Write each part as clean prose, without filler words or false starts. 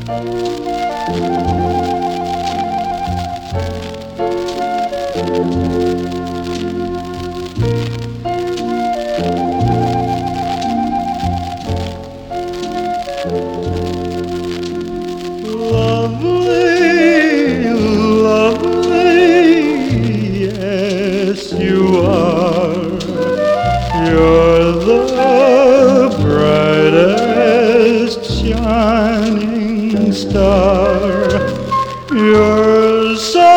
Lovely, lovely, yes you are. You're the brightest shining star. You're so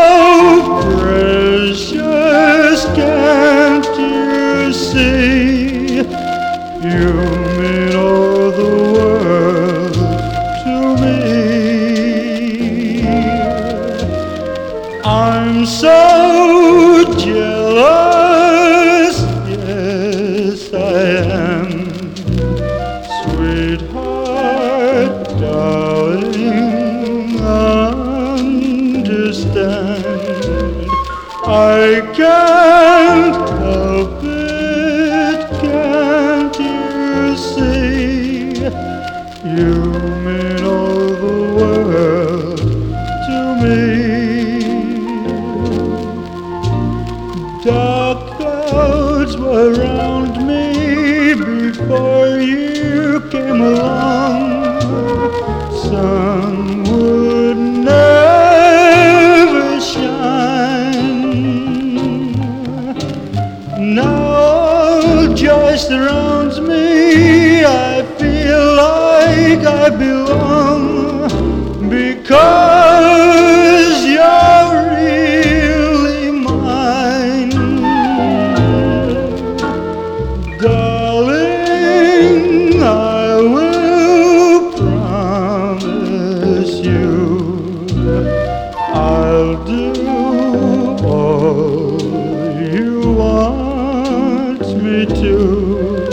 precious, can't you see? You mean all the world to me. I'm so jealous, yes I am. Sweetheart, darling, understand. I can't help it, can't you see? You mean all the world to me. Dark clouds were around me before you came along. Sun would never shine. Now joy surrounds me. I feel like I belong because you're really mine. Darling, I will promise you I'll do all you want me to.